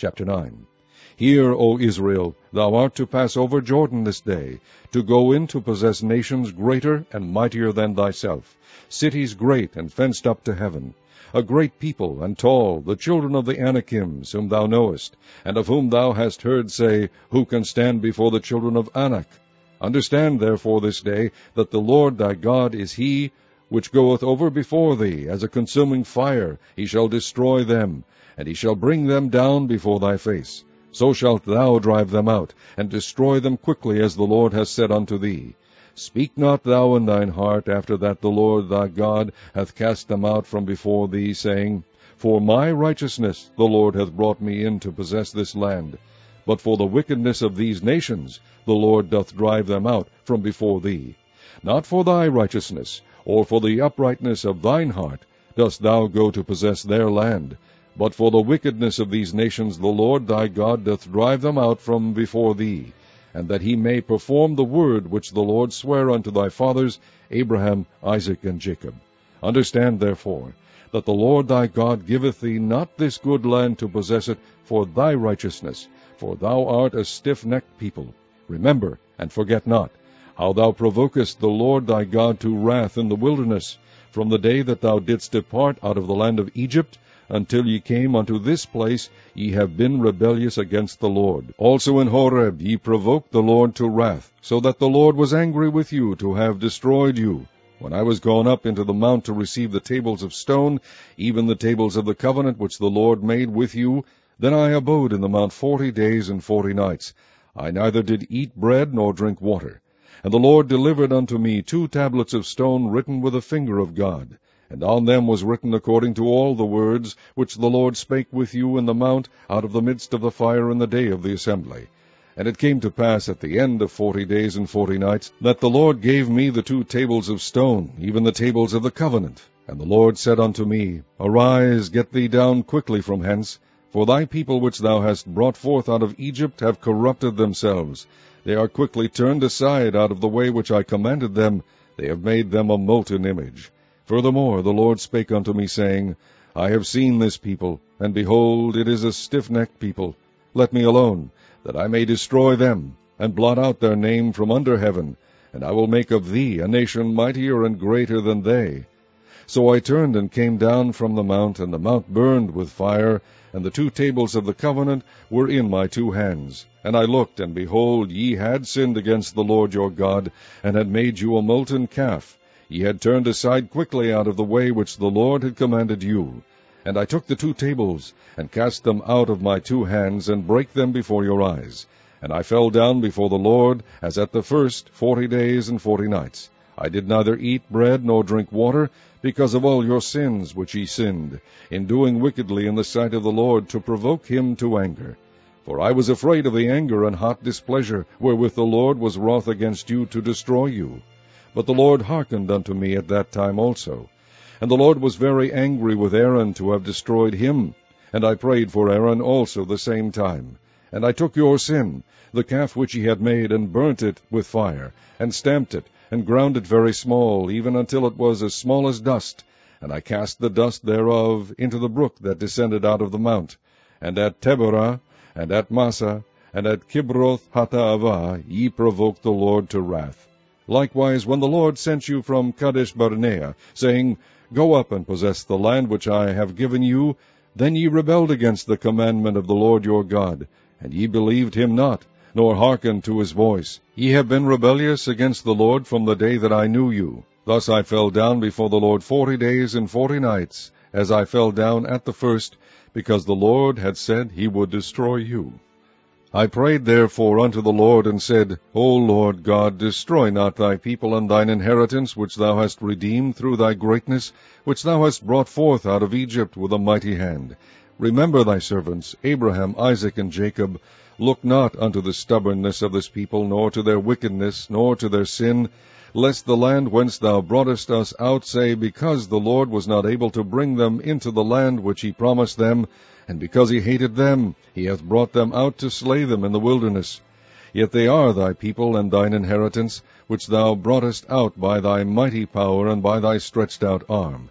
Chapter 9. Hear, O Israel, thou art to pass over Jordan this day, to go in to possess nations greater and mightier than thyself, cities great and fenced up to heaven, a great people and tall, the children of the Anakims, whom thou knowest, and of whom thou hast heard say, Who can stand before the children of Anak? Understand therefore this day, that the Lord thy God is he which goeth over before thee, as a consuming fire. He shall destroy them, and he shall bring them down before thy face. So shalt thou drive them out, and destroy them quickly, as the Lord has said unto thee. Speak not thou in thine heart, after that the Lord thy God hath cast them out from before thee, saying, For my righteousness the Lord hath brought me in to possess this land. But for the wickedness of these nations the Lord doth drive them out from before thee. Not for thy righteousness, or for the uprightness of thine heart, dost thou go to possess their land, but for the wickedness of these nations the Lord thy God doth drive them out from before thee, and that he may perform the word which the Lord sware unto thy fathers, Abraham, Isaac, and Jacob. Understand therefore, that the Lord thy God giveth thee not this good land to possess it for thy righteousness, for thou art a stiff-necked people. Remember, and forget not, how thou provokest the Lord thy God to wrath in the wilderness, from the day that thou didst depart out of the land of Egypt, until ye came unto this place. Ye have been rebellious against the Lord. Also in Horeb ye provoked the Lord to wrath, so that the Lord was angry with you to have destroyed you. When I was gone up into the mount to receive the tables of stone, even the tables of the covenant which the Lord made with you, then I abode in the mount 40 days and 40 nights. I neither did eat bread nor drink water. And the Lord delivered unto me 2 tablets of stone written with the finger of God. And on them was written according to all the words which the Lord spake with you in the mount out of the midst of the fire in the day of the assembly. And it came to pass at the end of 40 days and 40 nights, that the Lord gave me the 2 tables of stone, even the tables of the covenant. And the Lord said unto me, Arise, get thee down quickly from hence, for thy people which thou hast brought forth out of Egypt have corrupted themselves. They are quickly turned aside out of the way which I commanded them. They have made them a molten image. Furthermore the Lord spake unto me, saying, I have seen this people, and behold, it is a stiff-necked people. Let me alone, that I may destroy them, and blot out their name from under heaven, and I will make of thee a nation mightier and greater than they. So I turned and came down from the mount, and the mount burned with fire, and the 2 tables of the covenant were in my 2 hands. And I looked, and behold, ye had sinned against the Lord your God, and had made you a molten calf. Ye had turned aside quickly out of the way which the Lord had commanded you. And I took the 2 tables, and cast them out of my 2 hands, and brake them before your eyes. And I fell down before the Lord, as at the first 40 days and 40 nights. I did neither eat bread nor drink water, because of all your sins which ye sinned, in doing wickedly in the sight of the Lord, to provoke him to anger. For I was afraid of the anger and hot displeasure, wherewith the Lord was wroth against you to destroy you. But the Lord hearkened unto me at that time also. And the Lord was very angry with Aaron to have destroyed him. And I prayed for Aaron also the same time. And I took your sin, the calf which ye had made, and burnt it with fire, and stamped it, and ground it very small, even until it was as small as dust. And I cast the dust thereof into the brook that descended out of the mount. And at Taberah, and at Massa, and at Kibroth Hattaavah ye provoked the Lord to wrath. Likewise, when the Lord sent you from Kadesh Barnea, saying, Go up and possess the land which I have given you, then ye rebelled against the commandment of the Lord your God, and ye believed him not, nor hearkened to his voice. Ye have been rebellious against the Lord from the day that I knew you. Thus I fell down before the Lord 40 days and 40 nights, as I fell down at the first, because the Lord had said he would destroy you. I prayed therefore unto the Lord, and said, O Lord God, destroy not thy people and thine inheritance, which thou hast redeemed through thy greatness, which thou hast brought forth out of Egypt with a mighty hand. Remember thy servants, Abraham, Isaac, and Jacob. Look not unto the stubbornness of this people, nor to their wickedness, nor to their sin, lest the land whence thou broughtest us out say, Because the Lord was not able to bring them into the land which he promised them, and because he hated them, he hath brought them out to slay them in the wilderness. Yet they are thy people and thine inheritance, which thou broughtest out by thy mighty power and by thy stretched out arm.